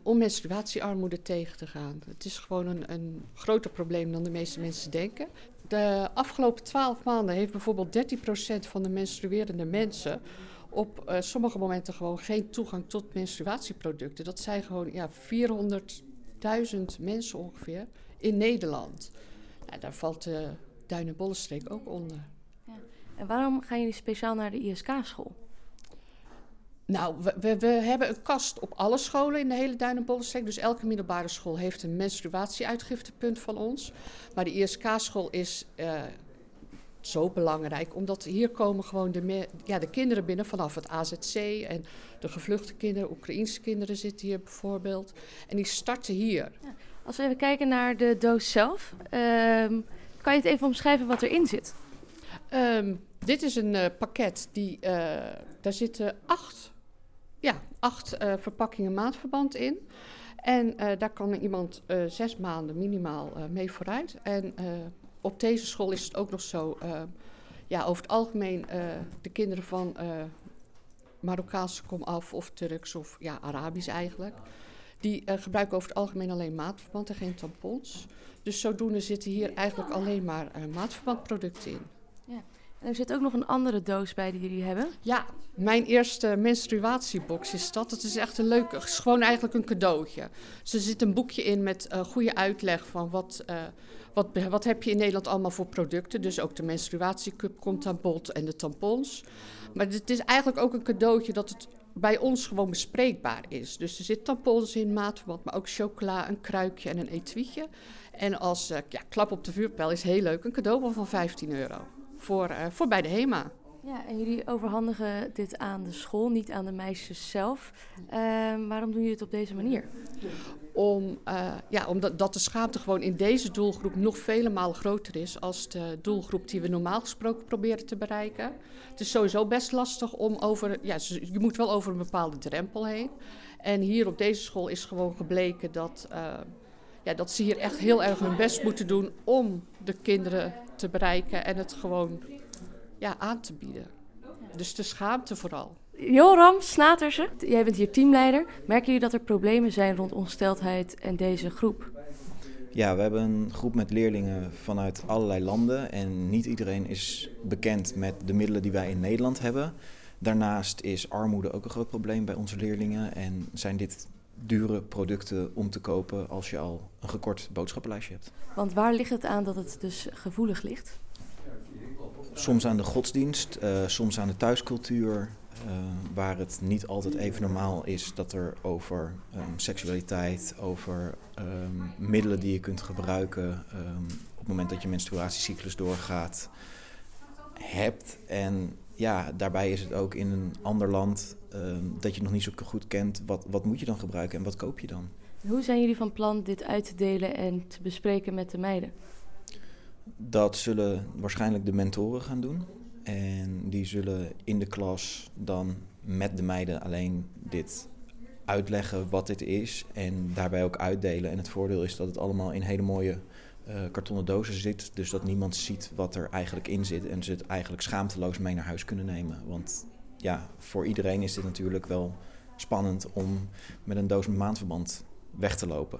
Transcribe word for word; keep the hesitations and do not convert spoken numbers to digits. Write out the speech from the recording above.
om menstruatiearmoede tegen te gaan. Het is gewoon een, een groter probleem dan de meeste mensen denken. De afgelopen twaalf maanden heeft bijvoorbeeld dertien procent van de menstruerende mensen op uh, sommige momenten gewoon geen toegang tot menstruatieproducten. Dat zijn gewoon ja, vierhonderdduizend mensen ongeveer in Nederland. Nou, daar valt de Duin- en Bollenstreek ook onder. Ja. En waarom gaan jullie speciaal naar de I S K-school? Nou, we, we, we hebben een kast op alle scholen in de hele Duin- en Bollenstreek. Dus elke middelbare school heeft een menstruatieuitgiftepunt van ons. Maar de I S K-school is uh, zo belangrijk, omdat hier komen gewoon de, me- ja, de kinderen binnen vanaf het A Z C. En de gevluchte kinderen, Oekraïense kinderen zitten hier bijvoorbeeld. En die starten hier. Ja. Als we even kijken naar de doos zelf, um, kan je het even omschrijven wat erin zit? Um, dit is een uh, pakket, die, uh, daar zitten acht, ja, acht uh, verpakkingen maandverband in. En uh, daar kan iemand uh, zes maanden minimaal uh, mee vooruit. En uh, op deze school is het ook nog zo, uh, ja, over het algemeen uh, de kinderen van uh, Marokkaanse komaf of Turks of ja, Arabisch eigenlijk. Die uh, gebruiken over het algemeen alleen maatverband en geen tampons. Dus zodoende zitten hier eigenlijk alleen maar uh, maatverbandproducten in. Ja. En er zit ook nog een andere doos bij die jullie hebben. Ja, mijn eerste menstruatiebox is dat. Het is echt een leuke, het is gewoon eigenlijk een cadeautje. Dus er zit een boekje in met uh, goede uitleg van wat, uh, wat, wat heb je in Nederland allemaal voor producten. Dus ook de menstruatiecup komt aan bod en de tampons. Maar het is eigenlijk ook een cadeautje dat het bij ons gewoon bespreekbaar is. Dus er zit tampons in, maatverband, maar ook chocola, een kruikje en een etuietje. En als uh, ja, klap op de vuurpijl is heel leuk, een cadeaubon van vijftien euro. Voor, uh, voor bij de HEMA. Ja, en jullie overhandigen dit aan de school, niet aan de meisjes zelf. Uh, waarom doen jullie het op deze manier? Om, uh, ja, omdat dat de schaamte gewoon in deze doelgroep nog vele malen groter is als de doelgroep die we normaal gesproken proberen te bereiken. Het is sowieso best lastig om over, ja, je moet wel over een bepaalde drempel heen. En hier op deze school is gewoon gebleken dat, uh, ja, dat ze hier echt heel erg hun best moeten doen om de kinderen te bereiken en het gewoon ja, aan te bieden. Dus de schaamte vooral. Joram Snaterse, jij bent hier teamleider. Merken jullie dat er problemen zijn rond ongesteldheid en deze groep? Ja, we hebben een groep met leerlingen vanuit allerlei landen en niet iedereen is bekend met de middelen die wij in Nederland hebben. Daarnaast is armoede ook een groot probleem bij onze leerlingen en zijn dit dure producten om te kopen als je al een gekort boodschappenlijstje hebt. Want waar ligt het aan dat het dus gevoelig ligt? Soms aan de godsdienst, uh, soms aan de thuiscultuur, uh, waar het niet altijd even normaal is dat er over um, seksualiteit, over um, middelen die je kunt gebruiken um, op het moment dat je menstruatiecyclus doorgaat, hebt. En ja, daarbij is het ook in een ander land um, dat je nog niet zo goed kent, wat, wat moet je dan gebruiken en wat koop je dan? Hoe zijn jullie van plan dit uit te delen en te bespreken met de meiden? Dat zullen waarschijnlijk de mentoren gaan doen. En die zullen in de klas dan met de meiden alleen dit uitleggen wat dit is. En daarbij ook uitdelen. En het voordeel is dat het allemaal in hele mooie uh, kartonnen dozen zit. Dus dat niemand ziet wat er eigenlijk in zit. En ze het eigenlijk schaamteloos mee naar huis kunnen nemen. Want ja, voor iedereen is dit natuurlijk wel spannend om met een doos met maandverband weg te lopen.